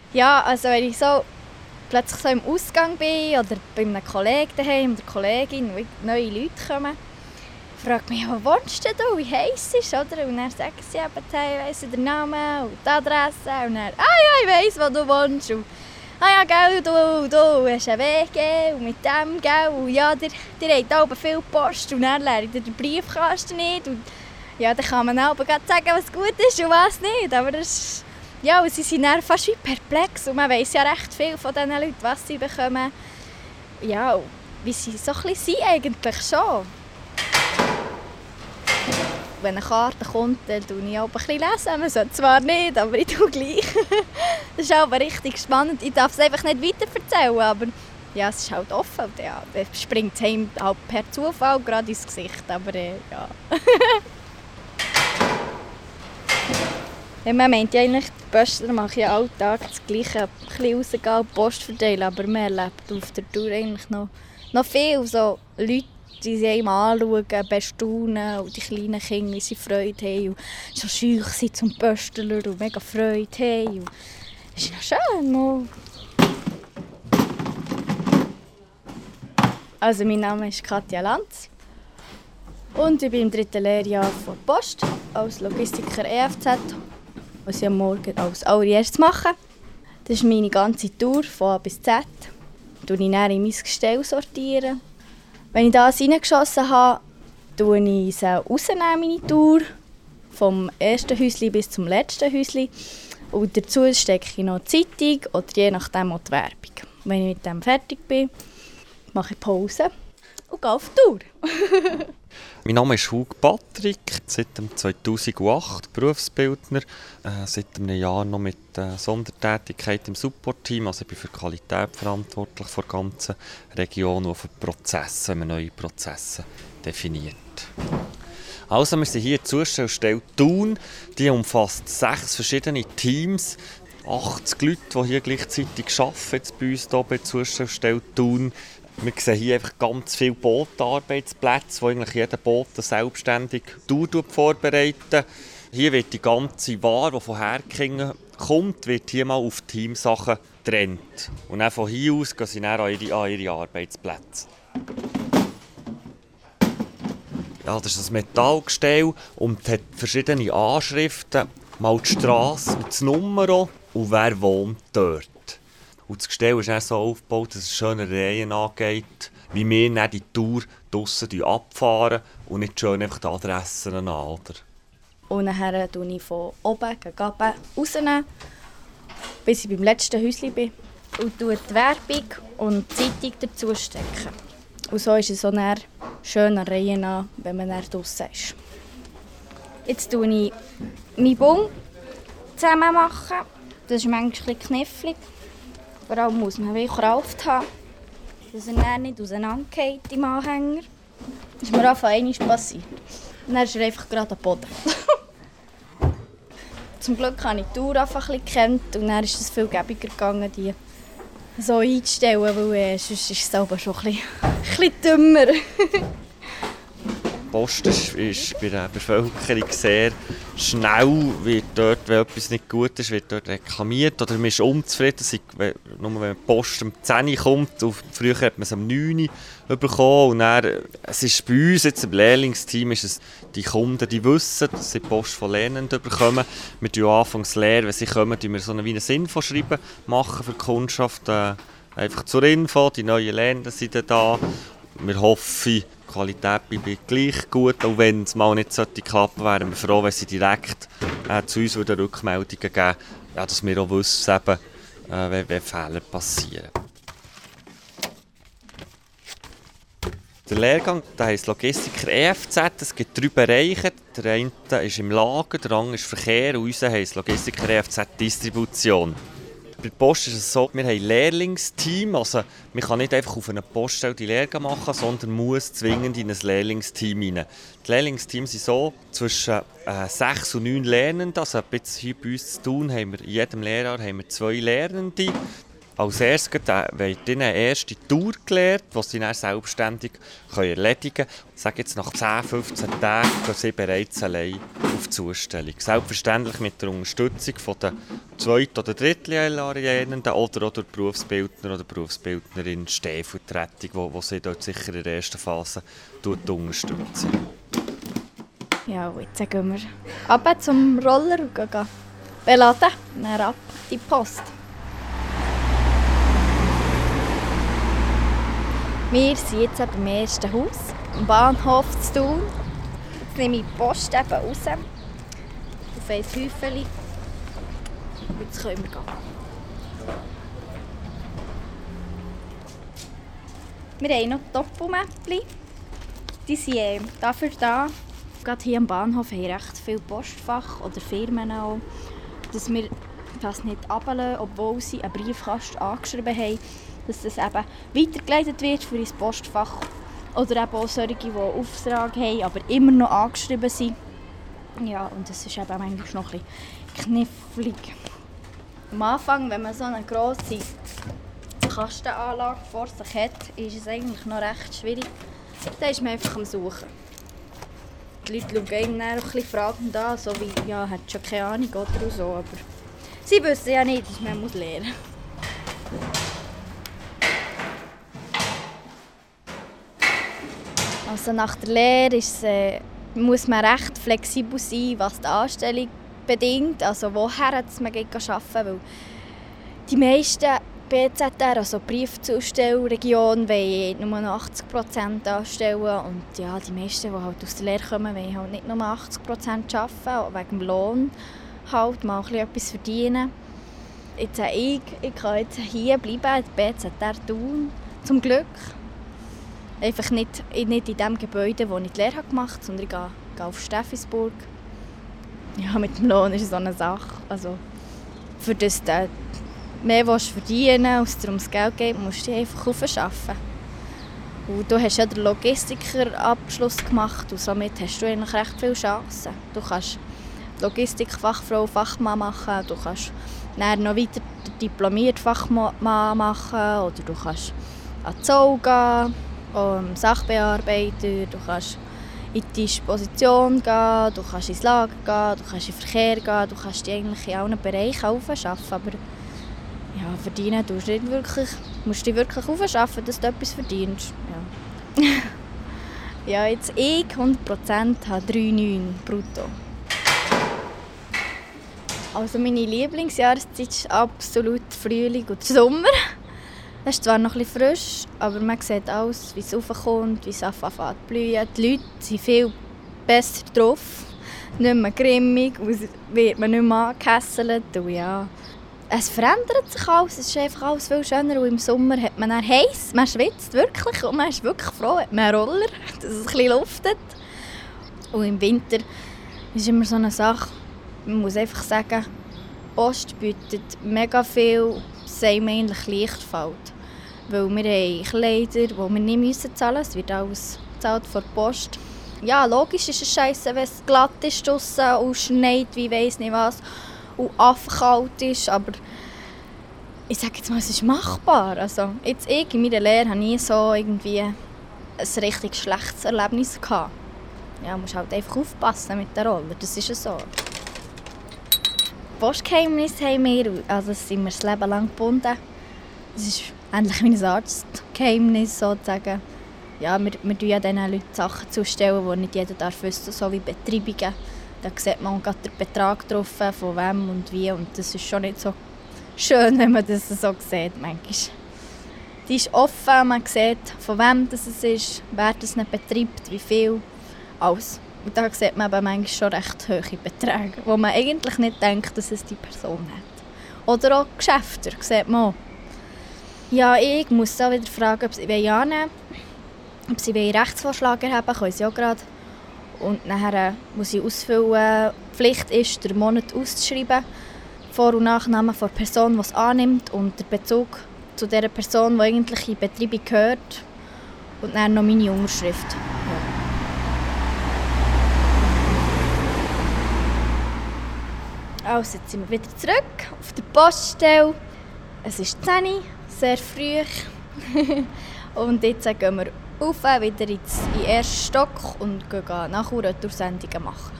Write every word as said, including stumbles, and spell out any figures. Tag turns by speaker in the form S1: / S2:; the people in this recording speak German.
S1: Ja, also wenn ich so plötzlich so im Ausgang bin oder bei einem Kollegen daheim oder Kollegin, wo neue Leute kommen, fragt mich, wo wohnst du, wie heisst es, oder? Und dann sagen sie eben, hey, weiss ich den Namen und die Adresse. Und dann, ah ja, ich weiss, wo du wohnst. Und, ah ja, gell, du, du hast einen W G und mit dem, gell, und ja, dir, dir habt oben viel Post und dann leere ich dir den Briefkasten nicht. Und ja, dann kann man auch sagen, was gut ist und was nicht. Aber das, ja, und sie sind dann fast wie perplex und man weiss ja recht viel von diesen Leuten, was sie bekommen. Ja, wie sie so ein bisschen sind eigentlich schon. Wenn eine Karte kommt, dann lese ich auch ein bisschen lesen. Man sollte zwar nicht, aber ich tue gleich. Das ist aber richtig spannend. Ich darf es einfach nicht weiterverzählen, aber ja, es ist halt offen. Ja, dann springt es einem halt per Zufall gerade ins Gesicht, aber äh, ja. Ja, man meint ja eigentlich, die Postler machen ja alltag das Gleiche, ein bisschen rausgehen und Post verteilen, aber man erlebt auf der Tour eigentlich noch, noch viel so Leute, die sie einem anschauen, bestaunen und die kleinen Kinder, wie sie Freude haben und so scheu sind zum Pöstler und mega Freude haben. Das ist noch schön. No. Also mein Name ist Katja Lanz und ich bin im dritten Lehrjahr von der Post als Logistiker E F Z, was ich am Morgen als allererstes mache. Das ist meine ganze Tour von A bis Z. Ich sortiere dann in mein Gestell. Sortieren. Wenn ich das reingeschossen habe, nehme ich sie rausnehmen, meine Tour. Vom ersten Häuschen bis zum letzten Häuschen. Und dazu stecke ich noch die Zeitung oder je nachdem auch die Werbung. Wenn ich mit dem fertig bin, mache ich Pause und gehe auf die Tour.
S2: Mein Name ist Hugo Patrick, seit zweitausendacht Berufsbildner, äh, seit einem Jahr noch mit äh, Sondertätigkeit im Support-Team. Also ich bin für die Qualität verantwortlich für die ganze Region und für Prozesse, wenn man neue Prozesse definiert. Also wir sind hier in der Zustellstelle Thun, die umfasst sechs verschiedene Teams, achtzig Leute, die hier gleichzeitig arbeiten, jetzt bei uns hier bei der Zustellstelle Thun. Wir sehen hier einfach ganz viele Bootarbeitsplätze, wo eigentlich jeder Boot eine selbstständige Tour vorbereitet. Hier wird die ganze Ware, die von Herkingen kommt, wird hier mal auf Teamsachen getrennt. Und dann von hier aus gehen sie dann an ihre, an ihre Arbeitsplätze. Ja, das ist ein Metallgestell und hat verschiedene Anschriften. Mal die Strasse und das Nummer und wer wohnt dort. Und das Gestell ist dann so aufgebaut, dass es schöne Reihen angeht, wie wir dann die Tour draussen abfahren und nicht schön einfach die Adressen an. Oder?
S1: Und nachher nehme ich von oben gegen unten rausnehmen, bis ich beim letzten Häuschen bin. Und tue die Werbung und die Zeitung dazu stecken. Und so ist es so eine schöne Reihe an, wenn man dann draussen ist. Jetzt mache ich meinen Bund zusammen. Machen. Das ist manchmal ein bisschen knifflig. Vor allem muss man Kraft haben, dass er dann nicht auseinanderfällt im Anhänger. Das ist mir auch einmal passiert. Und dann ist er einfach gerade am Boden. Zum Glück habe ich die Tour einfach ein bisschen gekannt und dann ist es viel gäbiger gegangen, die so einzustellen, weil äh, sonst ist es aber schon ein bisschen, ein bisschen dümmer.
S2: Die Post ist, ist bei der Bevölkerung sehr schnell, wird dort, wenn etwas nicht gut ist, wird dort reklamiert oder man ist unzufrieden. Nur wenn die Post um zehn Uhr kommt, und früher hat man es um neun Uhr bekommen und dann, es ist bei uns, jetzt im Lehrlingsteam, ist es die Kunden, die wissen, dass sie die Post von Lernenden bekommen. Wir tun anfangs leer, wenn sie kommen, tun wir so eine, wie ein Infoschreiben machen für die Kundschaft. Äh, einfach zur Info, die neuen Lernenden sind da. Wir hoffen, die Qualität bleibt gleich gut, auch wenn es mal nicht klappen sollte, wären wir froh, wenn sie direkt äh, zu uns Rückmeldungen geben, ja, dass wir auch wissen, eben, äh, wenn, wenn Fehler passieren. Der Lehrgang der heisst Logistiker E F Z. Es gibt drei Bereiche. Der eine ist im Lager, der andere ist Verkehr und unser heisst Logistiker E F Z Distribution. Bei der Post ist es so, wir haben ein Lehrlingsteam. Also man kann nicht einfach auf einer Poststelle die Lehrgang machen, sondern muss zwingend in ein Lehrlingsteam hinein. Die Lehrlingsteams sind so zwischen äh, sechs und neun Lernenden. Also jetzt hier bei uns zu tun haben wir in jedem Lehrjahr haben wir zwei Lernende. Als erstes wird ihnen eine erste Tour gelehrt, die sie dann selbstständig erledigen können. Ich sage jetzt, nach zehn, fünfzehn Tagen gehen sie bereits allein auf die Zustellung. Selbstverständlich mit der Unterstützung von der Zweit- oder Drittlehrlernenden oder auch durch Berufsbildner oder Berufsbildnerin Stellvertretung, die sie dort sicher in der ersten Phase unterstützen.
S1: Ja, jetzt gehen wir runter zum Roller und gehen beladen, dann ab die Post. Wir sind jetzt beim ersten Haus, am Bahnhof zu Thun. Jetzt nehme ich die Post eben raus, auf ein Häufchen. Jetzt können wir gehen. Wir haben noch Doppelmäppchen. Die sind äh, dafür da. Gerade hier am Bahnhof haben recht viele Postfach oder Firmen auch, dass wir das nicht runterlassen, obwohl sie einen Briefkasten angeschrieben haben, dass das eben weitergeleitet wird für ins Postfach. Oder eben auch solche, die Auftrag haben, aber immer noch angeschrieben sind. Ja, und das ist eben manchmal noch ein bisschen knifflig. Am Anfang, wenn man so eine grosse Kastenanlage vor sich hat, ist es eigentlich noch recht schwierig. Da ist man einfach am Suchen. Die Leute schauen einen dann auch ein bisschen fragend an, so wie, ja, hat schon keine Ahnung oder so, aber sie wissen ja nicht, dass man muss lernen muss. Also nach der Lehre ist, äh, muss man recht flexibel sein, was die Anstellung bedingt, also woher man arbeiten kann, weil die meisten B Z R, also Briefzustellregion, wollen nur noch achtzig Prozent anstellen und ja, die meisten, die halt aus der Lehre kommen, wollen halt nicht nur achtzig Prozent arbeiten, wegen dem Lohn halt, mal etwas verdienen. Jetzt ich, ich kann jetzt hier bleiben, in der B Z R Thun, zum Glück. Einfach nicht, nicht in dem Gebäude, wo ich die Lehre gemacht habe, sondern ich gehe, gehe auf Steffisburg. Ja, mit dem Lohn ist so eine Sache. Also, für das du mehr verdienen als es ums Geld geht, musst du dich einfach aufschaffen. Und du hast ja den Logistikerabschluss gemacht und somit hast du eigentlich recht viele Chancen. Du kannst Logistikfachfrau, Fachmann machen, du kannst dann noch weiter diplomiert Fachmann machen oder du kannst an die Zoll gehen, um Sachbearbeiter, du kannst in die Disposition gehen, du kannst ins Lager gehen, du kannst in den Verkehr gehen, du kannst dich eigentlich in allen Bereichen aufschaffen, aber ja, verdienen tust du nicht wirklich, musst dich wirklich aufschaffen, dass du etwas verdienst. Ja, ja jetzt ich hundert Prozent habe drei Komma neun brutto. Also meine Lieblingsjahreszeit ist absolut Frühling und Sommer. Es ist zwar noch ein bisschen frisch, aber man sieht alles, wie es raufkommt, wie es anfängt zu blühen. Die Leute sind viel besser drauf, nicht mehr grimmig, wird man nicht mehr angehässelt. Ja, es verändert sich alles, es ist einfach alles viel schöner. Und im Sommer hat man dann heiß, man schwitzt wirklich und man ist wirklich froh, hat man einen Roller, dass es ein bisschen luftet. Und im Winter ist immer so eine Sache, man muss einfach sagen, die Post bietet mega viel, es einem eigentlich leicht fällt. Weil wir haben Kleider, die wir nicht müssen zahlen müssen, es wird alles gezahlt von der Post. Ja, logisch ist es scheiße, wenn es glatt ist draussen und schneit, wie weiss nicht was, und affenkalt ist, aber ich sage jetzt mal, es ist machbar. Also, jetzt ich in meiner Lehre hatte nie so irgendwie ein richtig schlechtes Erlebnis gehabt. Ja, man muss halt einfach aufpassen mit der Rolle, das ist ja so. Postgeheimnis haben wir, also sind wir das Leben lang gebunden. Es ist ähnlich wie ein Arztgeheimnis sozusagen. Ja, wir, wir tun ja den Leuten Sachen zustellen, die nicht jeder darf wissen, so wie Betreibungen. Da sieht man gerade den Betrag drauf, von wem und wie. Und das ist schon nicht so schön, wenn man das so sieht manchmal. Die ist offen, man sieht, von wem das es ist, wer das nicht betreibt, wie viel, alles. Und da sieht man aber manchmal schon recht hohe Beträge, wo man eigentlich nicht denkt, dass es die Person hat. Oder auch Geschäfte, sieht man auch. Ja, ich muss auch wieder fragen, ob sie annehmen wollen. Ob sie einen Rechtsvorschlag erheben, können sie auch gerade. Und nachher muss ich ausfüllen, die Pflicht ist, den Monat auszuschreiben, Vor- und Nachnamen der Person, die es annimmt und der Bezug zu der Person, die eigentlich in die Betreibung gehört. Und dann noch meine Unterschrift. Ja. Also, jetzt sind wir wieder zurück auf der Poststelle. Es ist zehn Uhr. sehr früh. Und jetzt gehen wir rauf, wieder ins, in den ersten Stock und gehen Nach- und Retour-Sendungen machen.